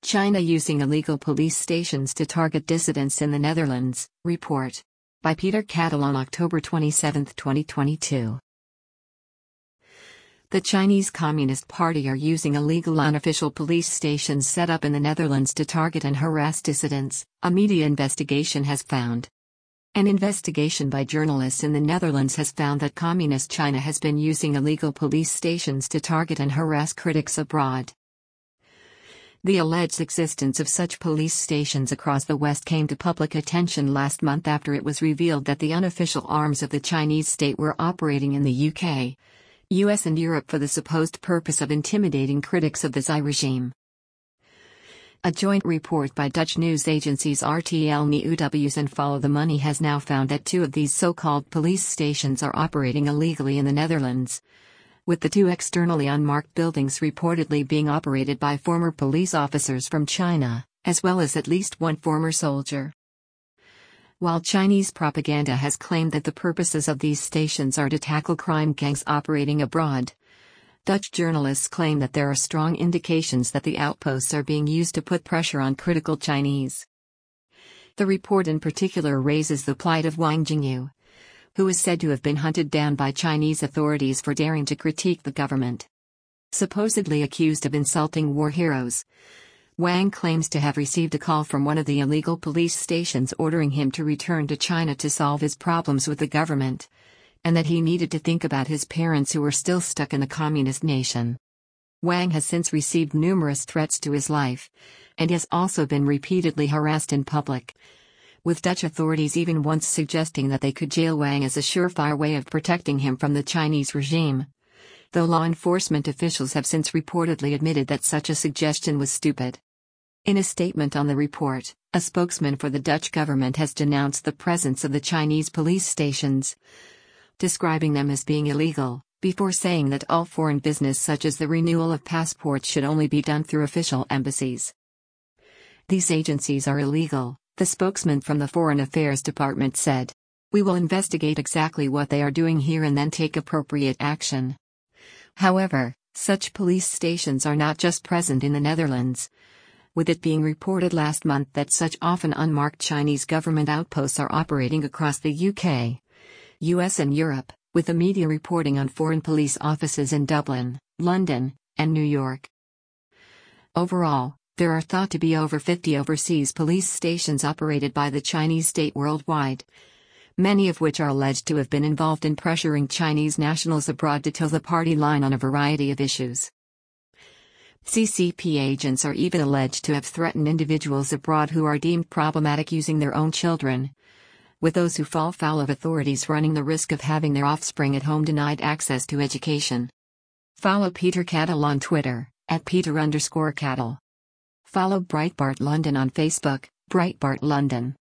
China using illegal police stations to target dissidents in the Netherlands, report. By Peter Cattle on October 27, 2022. The Chinese Communist Party are using illegal unofficial police stations set up in the Netherlands to target and harass dissidents, a media investigation has found. An investigation by journalists in the Netherlands has found that Communist China has been using illegal police stations to target and harass critics abroad. The alleged existence of such police stations across the West came to public attention last month after it was revealed that the unofficial arms of the Chinese state were operating in the UK, US and Europe for the supposed purpose of intimidating critics of the Xi regime. A joint report by Dutch news agencies RTL Nieuws and Follow the Money has now found that two of these so-called police stations are operating illegally in the Netherlands, with the two externally unmarked buildings reportedly being operated by former police officers from China, as well as at least one former soldier. While Chinese propaganda has claimed that the purposes of these stations are to tackle crime gangs operating abroad, Dutch journalists claim that there are strong indications that the outposts are being used to put pressure on critical Chinese. The report in particular raises the plight of Wang Jingyu, who is said to have been hunted down by Chinese authorities for daring to critique the government. Supposedly accused of insulting war heroes, Wang claims to have received a call from one of the illegal police stations ordering him to return to China to solve his problems with the government, and that he needed to think about his parents who were still stuck in the communist nation. Wang has since received numerous threats to his life, and has also been repeatedly harassed in public, with Dutch authorities even once suggesting that they could jail Wang as a surefire way of protecting him from the Chinese regime, though law enforcement officials have since reportedly admitted that such a suggestion was stupid. In a statement on the report, a spokesman for the Dutch government has denounced the presence of the Chinese police stations, describing them as being illegal, before saying that all foreign business such as the renewal of passports should only be done through official embassies. These agencies are illegal, the spokesman from the Foreign Affairs Department said. We will investigate exactly what they are doing here and then take appropriate action. However, such police stations are not just present in the Netherlands, with it being reported last month that such often unmarked Chinese government outposts are operating across the UK, US and Europe, with the media reporting on foreign police offices in Dublin, London, and New York. Overall, there are thought to be over 50 overseas police stations operated by the Chinese state worldwide, many of which are alleged to have been involved in pressuring Chinese nationals abroad to toe the party line on a variety of issues. CCP agents are even alleged to have threatened individuals abroad who are deemed problematic using their own children, with those who fall foul of authorities running the risk of having their offspring at home denied access to education. Follow Peter Cattle on Twitter, @Peter_Cattle. Follow Breitbart London on Facebook, Breitbart London.